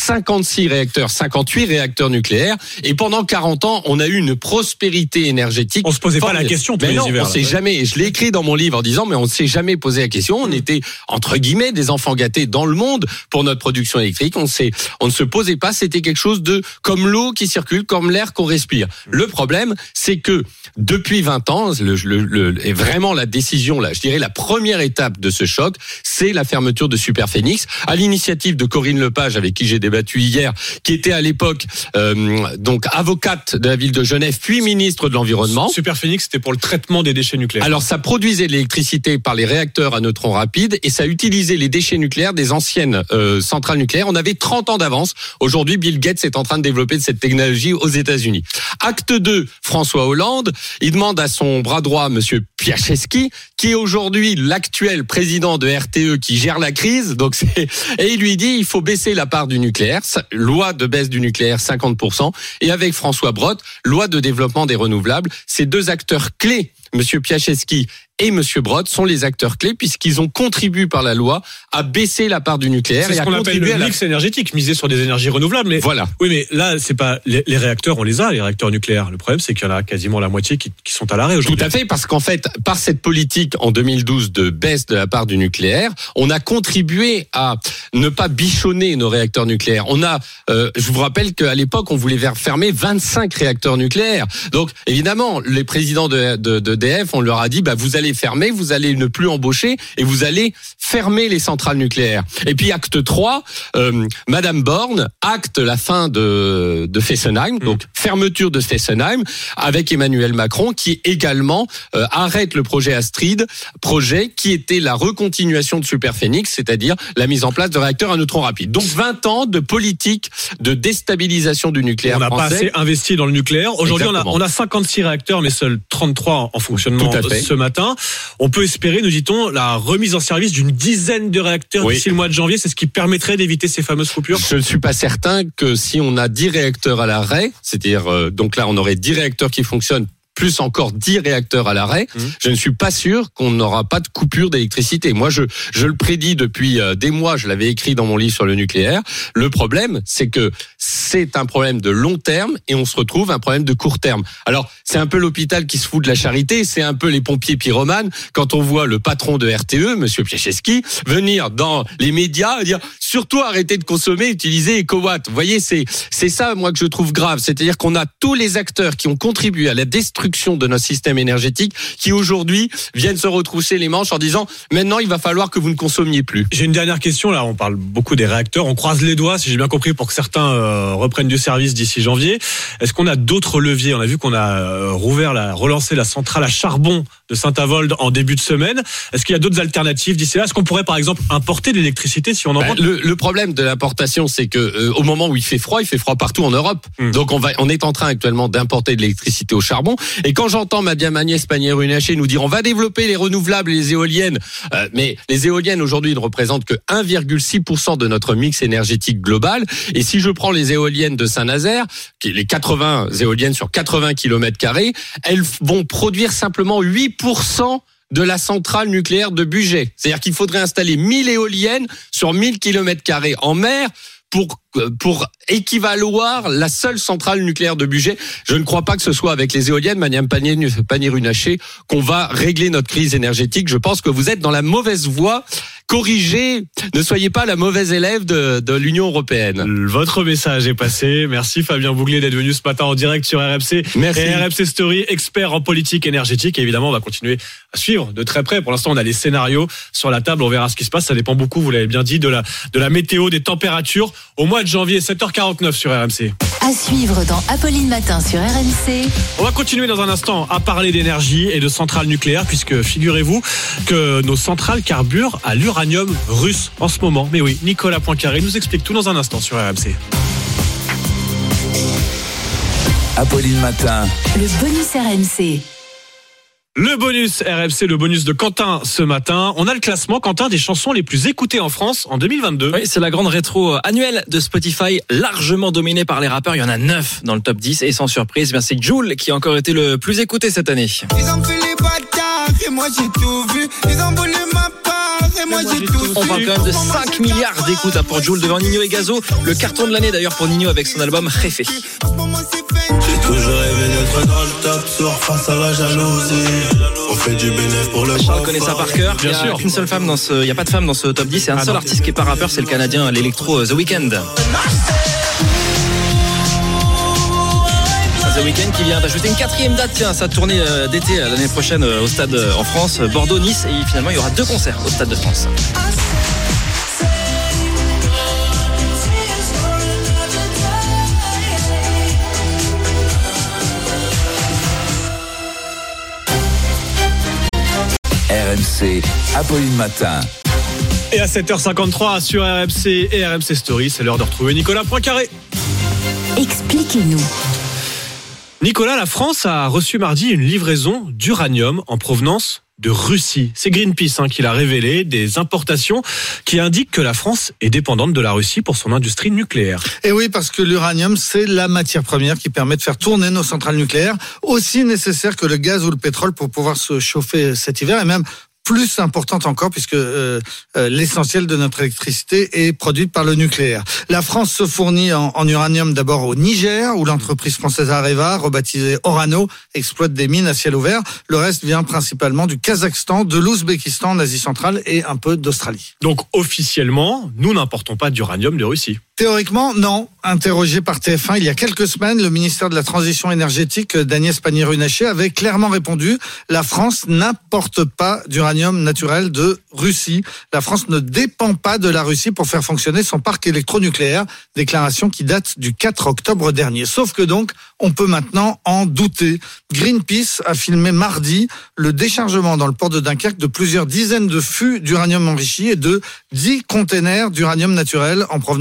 58 réacteurs nucléaires et pendant 40 ans, on a eu une prospérité énergétique. On se posait pas la question tous les hivers. On s'est jamais, et je l'ai écrit dans mon livre en disant, mais on ne s'est jamais posé la question. On était, entre guillemets, des enfants gâtés dans le monde pour notre production électrique. On ne se posait pas, c'était quelque chose de comme l'eau qui circule, comme l'air qu'on respire. Le problème, c'est que depuis 20 ans, et vraiment la décision, là, je dirais la première étape de ce choc, c'est la fermeture de Superphénix, à l'initiative de Corinne Lepage, avec qui j'ai débattu hier, qui était à l'époque donc avocate de la ville de Genève, puis ministre de l'Environnement. Superphénix, c'était pour le traitement des déchets nucléaires. Alors, ça produisait de l'électricité par les réacteurs à neutrons rapides et ça utilisait les déchets nucléaires des anciennes centrales nucléaires. On avait 30 ans d'avance. Aujourd'hui, Bill Gates est en train de développer cette technologie aux États-Unis. Acte 2, François Hollande, il demande à son bras droit, monsieur Piacheski, qui est aujourd'hui l'actuel président de RTE qui gère la crise. Donc et il lui dit, il faut baisser la part du nucléaire. Loi de baisse du nucléaire, 50%. Et avec François Brottes, loi de développement des renouvelables. Ces 2 acteurs clés, monsieur Piacheski et monsieur Brottes, sont les acteurs clés puisqu'ils ont contribué par la loi à baisser la part du nucléaire. C'est ce qu'on appelle le mix énergétique, miser sur des énergies renouvelables. Mais voilà. Oui, mais là, c'est pas les réacteurs, on les a, les réacteurs nucléaires. Le problème, c'est qu'il y en a quasiment la moitié qui sont à l'arrêt aujourd'hui. Tout à fait, parce qu'en fait, par cette politique en 2012 de baisse de la part du nucléaire, on a contribué à ne pas bichonner nos réacteurs nucléaires. Je vous rappelle qu'à l'époque, on voulait fermer 25 réacteurs nucléaires. Donc, évidemment, les présidents d'EDF, on leur a dit, vous allez fermer, vous allez ne plus embaucher et vous allez fermer les centrales nucléaires. Et puis acte 3, Madame Borne acte la fin de Fessenheim, donc fermeture de Fessenheim, avec Emmanuel Macron qui également arrête le projet Astrid, projet qui était la recontinuation de Superphénix, c'est-à-dire la mise en place de réacteurs à neutrons rapides. Donc 20 ans de politique de déstabilisation du nucléaire français. On n'a pas assez investi dans le nucléaire. Aujourd'hui, on a 56 réacteurs, mais seuls 33 en fonctionnement ce matin. On peut espérer, nous dit-on, la remise en service d'une dizaine de réacteurs d'ici le mois de janvier. C'est ce qui permettrait d'éviter ces fameuses coupures. Je ne suis pas certain que si on a 10 réacteurs à l'arrêt, c'est-à-dire donc là on aurait 10 réacteurs qui fonctionnent plus encore 10 réacteurs à l'arrêt, je ne suis pas sûr qu'on n'aura pas de coupure d'électricité. Moi, je le prédis depuis des mois, je l'avais écrit dans mon livre sur le nucléaire. Le problème, c'est que c'est un problème de long terme et on se retrouve un problème de court terme. Alors, c'est un peu l'hôpital qui se fout de la charité, c'est un peu les pompiers pyromanes quand on voit le patron de RTE, monsieur Piechewski, venir dans les médias et dire surtout arrêtez de consommer, utilisez EcoWatt. Vous voyez, c'est ça, moi, que je trouve grave. C'est-à-dire qu'on a tous les acteurs qui ont contribué à la destruction de notre système énergétique qui aujourd'hui viennent se retrousser les manches en disant maintenant il va falloir que vous ne consommiez plus. J'ai une dernière question là, on parle beaucoup des réacteurs, on croise les doigts si j'ai bien compris pour que certains reprennent du service d'ici janvier. Est-ce qu'on a d'autres leviers? On a vu qu'on a relancé la centrale à charbon de Saint-Avold en début de semaine. Est-ce qu'il y a d'autres alternatives d'ici là? Est-ce qu'on pourrait par exemple importer de l'électricité si on en manque? Le problème de l'importation, c'est que au moment où il fait froid partout en Europe. Donc on est en train actuellement d'importer de l'électricité au charbon. Et quand j'entends Madame Agnès Pannier-Runacher nous dire on va développer les renouvelables et les éoliennes, mais les éoliennes aujourd'hui ne représentent que 1,6% de notre mix énergétique global. Et si je prends les éoliennes de Saint-Nazaire, les 80 éoliennes sur 80 km², elles vont produire simplement 8% de la centrale nucléaire de Bugey. C'est-à-dire qu'il faudrait installer 1000 éoliennes sur 1000 km² en mer pour équivaloir la seule centrale nucléaire de Bugey. Je ne crois pas que ce soit avec les éoliennes, Madame Pannier-Runacher, qu'on va régler notre crise énergétique. Je pense que vous êtes dans la mauvaise voie. Corrigez, ne soyez pas la mauvaise élève de l'Union européenne. Votre message est passé. Merci Fabien Bouglet d'être venu ce matin en direct sur RMC. Merci. Et RMC Story, expert en politique énergétique. Et évidemment, on va continuer à suivre de très près. Pour l'instant, on a les scénarios sur la table. On verra ce qui se passe. Ça dépend beaucoup, vous l'avez bien dit, de la météo, des températures au mois de janvier, 7h49 sur RMC. À suivre dans Apolline Matin sur RMC. On va continuer dans un instant à parler d'énergie et de centrales nucléaires puisque figurez-vous que nos centrales carburent à l'uranium russe en ce moment. Mais oui, Nicolas Poincaré nous explique tout dans un instant sur RMC. Apolline Matin. Le bonus RMC. Le bonus RMC, le bonus de Quentin ce matin. On a le classement, Quentin, des chansons les plus écoutées en France en 2022. Oui, c'est la grande rétro annuelle de Spotify, largement dominée par les rappeurs. Il y en a 9 dans le top 10 et sans surprise, c'est Jul qui a encore été le plus écouté cette année. Ils ont fait les bâtards et moi j'ai tout vu. Ils ont volé ma part et moi j'ai tout vu. On parle quand même de 5 milliards d'écoutes pour Jul devant Nino et Gazo. Le carton de l'année d'ailleurs pour Nino avec son album Réfé. J'ai toujours rêvé d'être dans le top sur face à la jalousie. On fait du bénéfice pour le Charles connaît ça par cœur. Bien sûr. Il n'y a pas de femme dans ce top 10. C'est un seul artiste qui est pas rappeur, c'est le Canadien l'électro The Weeknd. The Weeknd qui vient d'ajouter une 4e date, tiens, sa tournée d'été l'année prochaine au stade en France, Bordeaux-Nice, et finalement il y aura 2 concerts au stade de France. RMC, Apolline Matin. Et à 7h53 sur RMC et RMC Story, c'est l'heure de retrouver Nicolas Poincaré. Expliquez-nous. Nicolas, la France a reçu mardi une livraison d'uranium en provenance de Russie. C'est Greenpeace qui l'a révélé, des importations qui indiquent que la France est dépendante de la Russie pour son industrie nucléaire. Et oui, parce que l'uranium, c'est la matière première qui permet de faire tourner nos centrales nucléaires, aussi nécessaire que le gaz ou le pétrole pour pouvoir se chauffer cet hiver, et même plus importante encore puisque l'essentiel de notre électricité est produite par le nucléaire. La France se fournit en uranium d'abord au Niger, où l'entreprise française Areva, rebaptisée Orano, exploite des mines à ciel ouvert. Le reste vient principalement du Kazakhstan, de l'Ouzbékistan en Asie centrale et un peu d'Australie. Donc officiellement, nous n'importons pas d'uranium de Russie. Théoriquement, non. Interrogé par TF1 il y a quelques semaines, le ministère de la Transition énergétique d'Agnès Pannier-Runacher avait clairement répondu « La France n'importe pas d'uranium naturel de Russie. La France ne dépend pas de la Russie pour faire fonctionner son parc électronucléaire. » Déclaration qui date du 4 octobre dernier. Sauf que donc, on peut maintenant en douter. Greenpeace a filmé mardi le déchargement dans le port de Dunkerque de plusieurs dizaines de fûts d'uranium enrichi et de 10 containers d'uranium naturel en provenance de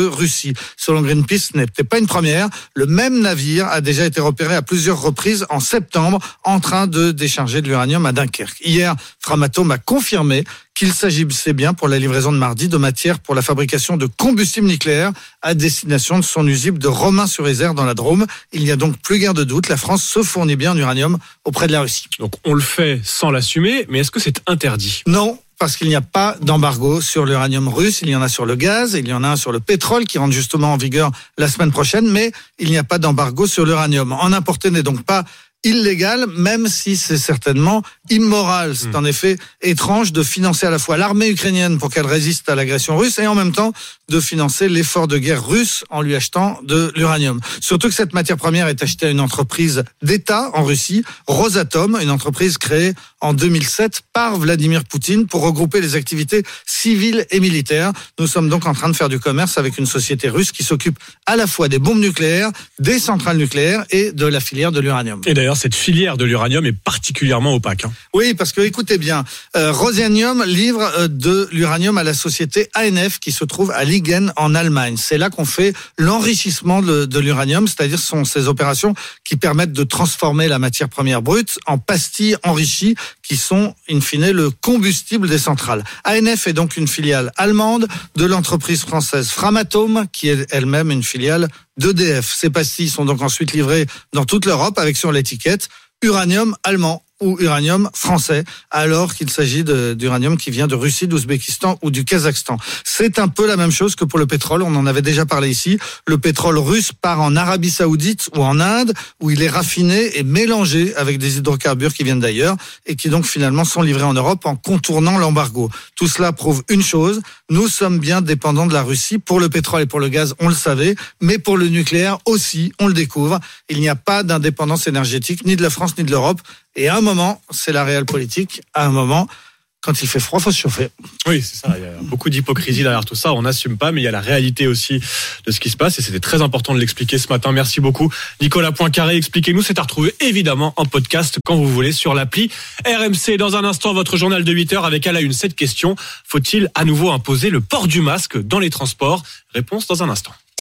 de Russie. Selon Greenpeace, ce n'était pas une première. Le même navire a déjà été repéré à plusieurs reprises en septembre en train de décharger de l'uranium à Dunkerque. Hier, Framatome a confirmé qu'il s'agissait bien pour la livraison de mardi de matière pour la fabrication de combustible nucléaire à destination de son usine de Romans-sur-Isère dans la Drôme. Il n'y a donc plus guère de doute, la France se fournit bien en uranium auprès de la Russie. Donc on le fait sans l'assumer, mais est-ce que c'est interdit ? Non. Parce qu'il n'y a pas d'embargo sur l'uranium russe, il y en a sur le gaz, il y en a un sur le pétrole qui rentre justement en vigueur la semaine prochaine, mais il n'y a pas d'embargo sur l'uranium. En importer n'est donc pas illégal, même si c'est certainement immoral. C'est en effet étrange de financer à la fois l'armée ukrainienne pour qu'elle résiste à l'agression russe et en même temps de financer l'effort de guerre russe en lui achetant de l'uranium. Surtout que cette matière première est achetée à une entreprise d'État en Russie, Rosatom, une entreprise créée en 2007 par Vladimir Poutine pour regrouper les activités civiles et militaires. Nous sommes donc en train de faire du commerce avec une société russe qui s'occupe à la fois des bombes nucléaires, des centrales nucléaires et de la filière de l'uranium. Et d'ailleurs, cette filière de l'uranium est particulièrement opaque. Oui, parce que écoutez bien, Rosanium livre de l'uranium à la société ANF qui se trouve à Ligen en Allemagne. C'est là qu'on fait l'enrichissement de l'uranium, c'est-à-dire ce sont ces opérations qui permettent de transformer la matière première brute en pastilles enrichies qui sont in fine le combustible des centrales. ANF est donc une filiale allemande de l'entreprise française Framatome qui est elle-même une filiale d'EDF. Ces pastilles sont donc ensuite livrées dans toute l'Europe avec sur l'étiquette uranium allemand ou uranium français, alors qu'il s'agit d'uranium qui vient de Russie, d'Ouzbékistan ou du Kazakhstan. C'est un peu la même chose que pour le pétrole, on en avait déjà parlé ici. Le pétrole russe part en Arabie Saoudite ou en Inde, où il est raffiné et mélangé avec des hydrocarbures qui viennent d'ailleurs et qui donc finalement sont livrés en Europe en contournant l'embargo. Tout cela prouve une chose, nous sommes bien dépendants de la Russie pour le pétrole et pour le gaz, on le savait, mais pour le nucléaire aussi, on le découvre. Il n'y a pas d'indépendance énergétique ni de la France ni de l'Europe. Et à un moment, c'est la réelle politique. À un moment, quand il fait froid, il faut se chauffer. Oui, c'est ça. Il y a beaucoup d'hypocrisie derrière tout ça. On n'assume pas, mais il y a la réalité aussi de ce qui se passe. Et c'était très important de l'expliquer ce matin. Merci beaucoup, Nicolas Poincaré. Expliquez-nous. C'est à retrouver évidemment en podcast quand vous voulez sur l'appli RMC. Dans un instant, votre journal de 8h avec à la une cette question. Faut-il à nouveau imposer le port du masque dans les transports ? Réponse dans un instant.